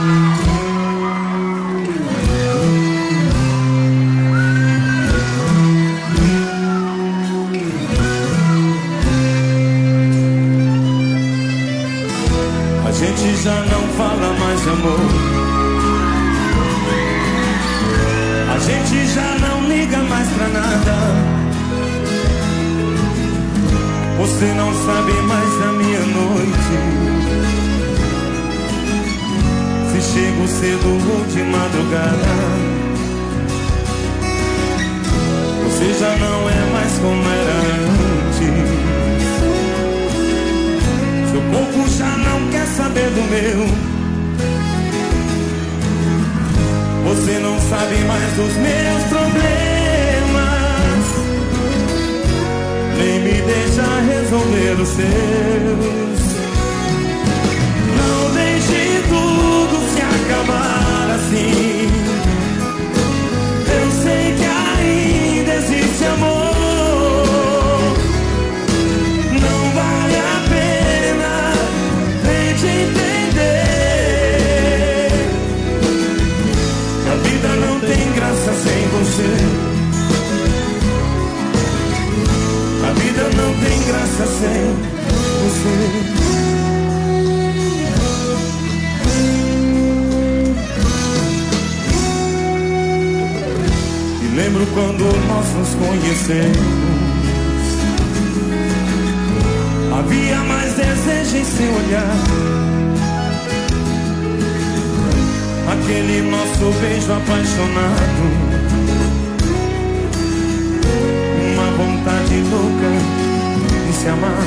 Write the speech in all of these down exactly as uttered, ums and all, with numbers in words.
A gente já não fala mais de amor, a gente já não liga mais pra nada. Você não sabe mais da minha noite, se chego cedo ou de madrugada. Você já não é mais como era antes, seu corpo já não quer saber do meu. Você não sabe mais dos meus problemas, nem me deixa resolver os seus. Não deixe tudo se acabar assim. Eu sei que ainda existe amor. Não vale a pena tente entender. A vida não tem graça sem você. A vida não tem graça sem você. E lembro quando nós nos conhecemos, havia mais desejo em seu olhar. Aquele nosso beijo apaixonado, uma vontade louca de se amar.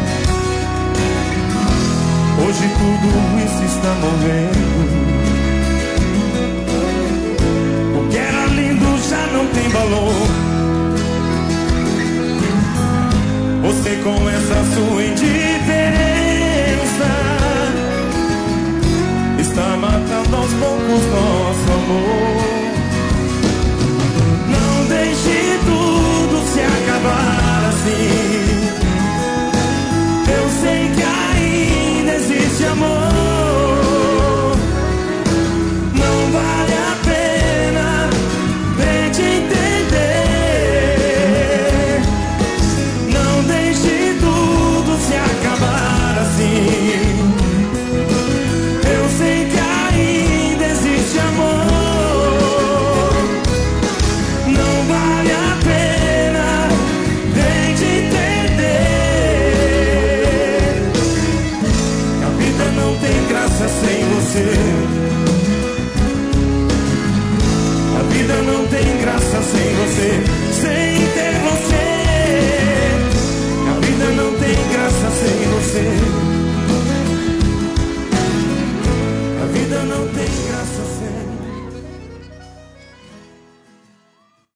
Hoje tudo isso está morrendo. O que era lindo já não tem valor. Você com essa sua indiferença está matando aos poucos nosso amor. Não deixe tudo se acabar assim. Eu sei que ainda existe amor. Não vale a pena tente entender. Não deixe tudo se acabar assim. Eu sei que ainda existe amor. Não vale a pena tente entender. A vida não tem graça sem você. A vida não tem graça sem você. Sem ter você. A vida não tem graça sem você. A vida não tem